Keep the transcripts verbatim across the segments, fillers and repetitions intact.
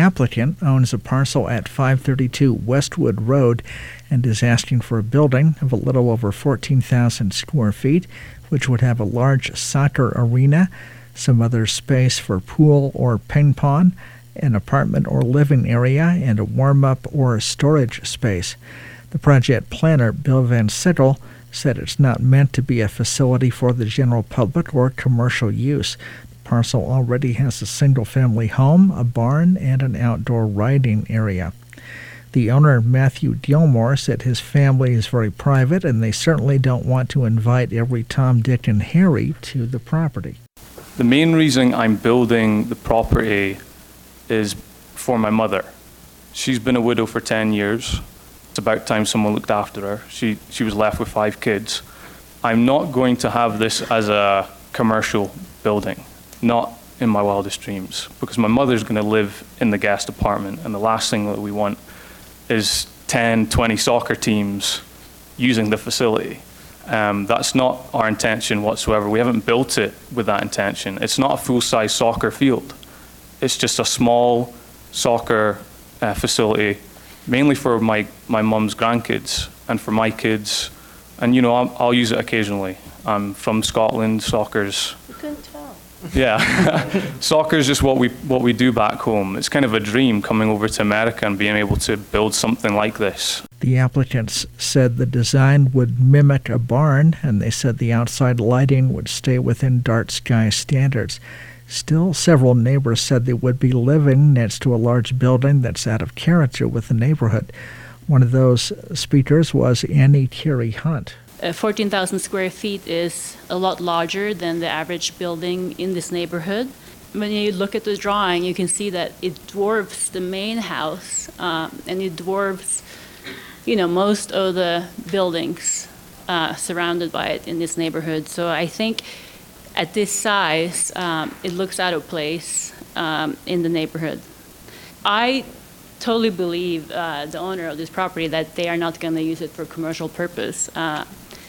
applicant owns a parcel at five thirty-two Westwood Road and is asking for a building of a little over fourteen thousand square feet, which would have a large soccer arena, some other space for pool or ping pong, an apartment or living area, and a warm-up or storage space. The project planner, Bill Van Sickle, said it's not meant to be a facility for the general public or commercial use. The parcel already has a single-family home, a barn, and an outdoor riding area. The owner, Matthew Gilmore, said his family is very private and they certainly don't want to invite every Tom, Dick, and Harry to the property. The main reason I'm building the property is for my mother. She's been a widow for ten years. It's about time someone looked after her. She, she was left with five kids. I'm not going to have this as a commercial building, not in my wildest dreams, because my mother's going to live in the guest apartment, and the last thing that we want is ten, twenty soccer teams using the facility. Um, that's not our intention whatsoever. We haven't built it with that intention. It's not a full-size soccer field. It's just a small soccer uh, facility, mainly for my, my mum's grandkids and for my kids. And, you know, I'll, I'll use it occasionally. I'm from Scotland. Soccer's... You couldn't tell. Yeah. Soccer is just what we what we do back home. It's kind of a dream coming over to America and being able to build something like this. The applicants said the design would mimic a barn, and they said the outside lighting would stay within dark sky standards. Still, several neighbors said they would be living next to a large building that's out of character with the neighborhood. One of those speakers was Annie Terry Hunt. Uh, fourteen thousand square feet is a lot larger than the average building in this neighborhood. When you look at the drawing, you can see that it dwarfs the main house, um, and it dwarfs, you know, most of the buildings uh, surrounded by it in this neighborhood. So I think at this size, um, it looks out of place um, in the neighborhood. I totally believe uh, the owner of this property that they are not going to use it for commercial purpose. Uh,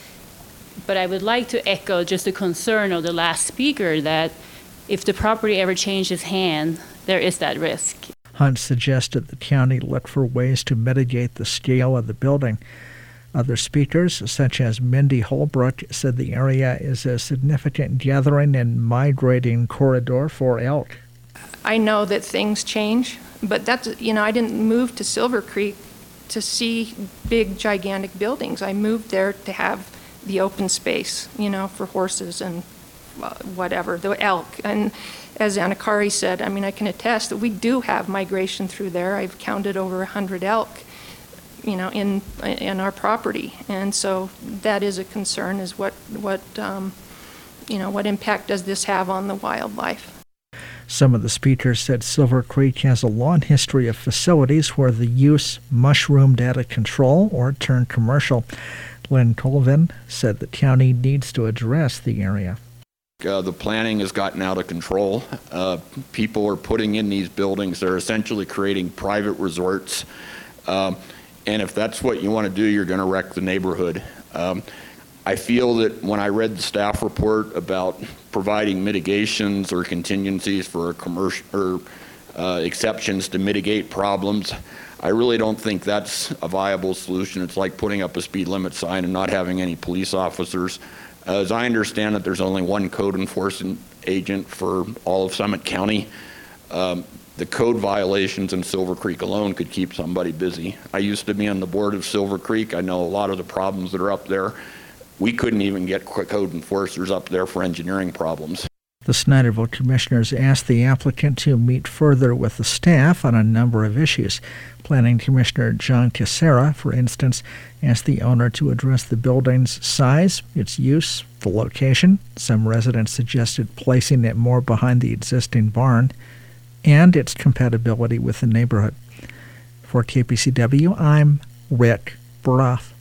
but I would like to echo just the concern of the last speaker that if the property ever changes hand, there is that risk. Hunt suggested the county look for ways to mitigate the scale of the building. Other speakers, such as Mindy Holbrook, said the area is a significant gathering and migrating corridor for elk. I know that things change, but that's, you know, I didn't move to Silver Creek to see big, gigantic buildings. I moved there to have the open space, you know, for horses and uh, whatever, the elk. And as Anakari said, I mean, I can attest that we do have migration through there. I've counted over a hundred elk, you know, in in our property, and so that is a concern. Is what what um, you know, what impact does this have on the wildlife? Some of the speakers said Silver Creek has a long history of facilities where the use mushroomed out of control or turned commercial. Lynn Colvin said the county needs to address the area. Uh, the planning has gotten out of control. Uh, people are putting in these buildings. They're essentially creating private resorts. Um, and if that's what you want to do, you're going to wreck the neighborhood. Um, I feel that when I read the staff report about providing mitigations or contingencies for a commercial or uh, exceptions to mitigate problems, I really don't think that's a viable solution. It's like putting up a speed limit sign and not having any police officers. As I understand it, there's only one code enforcement agent for all of Summit County. Um, the code violations in Silver Creek alone could keep somebody busy. I used to be on the board of Silver Creek. I know a lot of the problems that are up there. We couldn't even get code enforcers up there for engineering problems. The Snyderville commissioners asked the applicant to meet further with the staff on a number of issues. Planning Commissioner John Casera, for instance, asked the owner to address the building's size, its use, the location. Some residents suggested placing it more behind the existing barn, and its compatibility with the neighborhood. For K P C W, I'm Rick Brough.